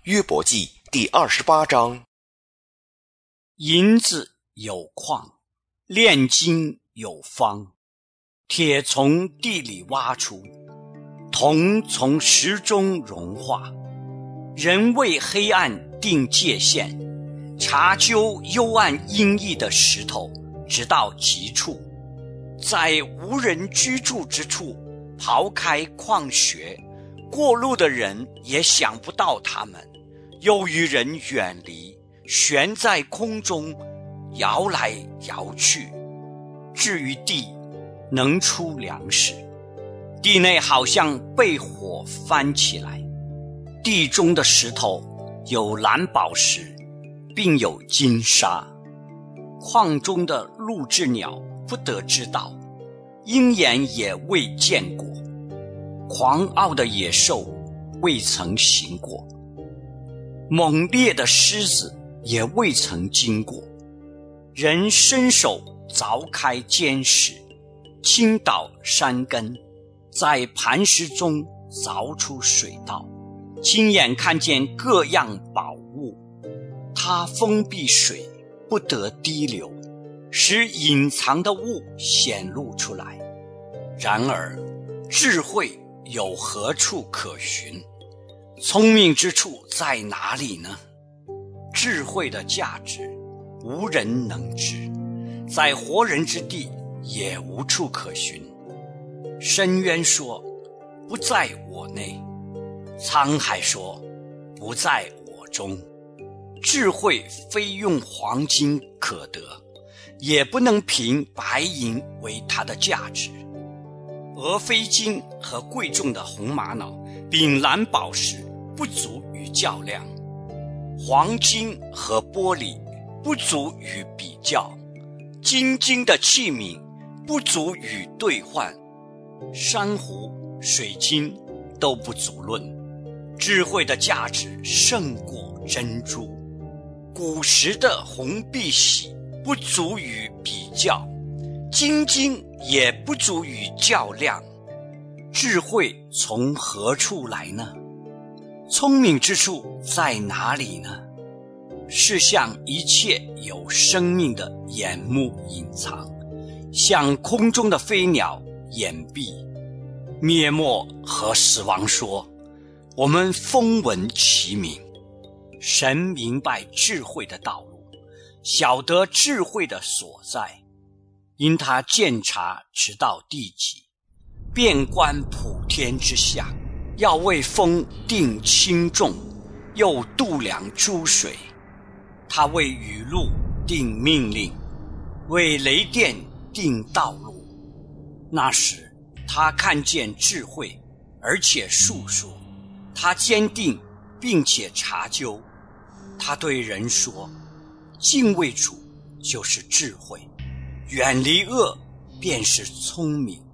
约伯记第28章。 银子有矿，炼金有方，铁从地里挖出，铜从石中融化。人为黑暗定界限，查究幽暗阴翳的石头，直到极处，在无人居住之处刨开矿穴，过路的人也想不到他们，又与人远离，悬在空中，摇来摇去。至于地，能出粮食，地内好像被火翻起来。地中的石头有蓝宝石，并有金沙。矿中的陆之鸟不得知道，鹰眼也未见过，狂傲的野兽未曾行过，猛烈的狮子也未曾经过。人伸手凿开坚石，倾倒山根，在磐石中凿出水道，亲眼看见各样宝物。他封闭水，不得滴流，使隐藏的物显露出来。然而智慧有何处可寻？聪明之处在哪里呢？智慧的价值无人能知，在活人之地也无处可寻。深渊说，不在我内；沧海说，不在我中。智慧非用黄金可得，也不能凭白银为它的价值。俄非金和贵重的红玛瑙并蓝宝石不足与较量，黄金和玻璃不足与比较，金晶的器皿不足与兑换，珊瑚、水晶都不足论。智慧的价值胜过珍珠，古时的红碧玺不足与比较，金晶也不足与较量。智慧从何处来呢？聪明之处在哪里呢？是向一切有生命的眼目隐藏，向空中的飞鸟掩蔽。灭没和死亡说，我们风闻其名。神明白智慧的道路，晓得智慧的所在，因他鉴察直到地极，遍观普天之下，要为风定轻重，又度量诸水。他为雨露定命令，为雷电定道路。那时他看见智慧，而且述说，他坚定并且查究。他对人说，敬畏主就是智慧，远离恶便是聪明。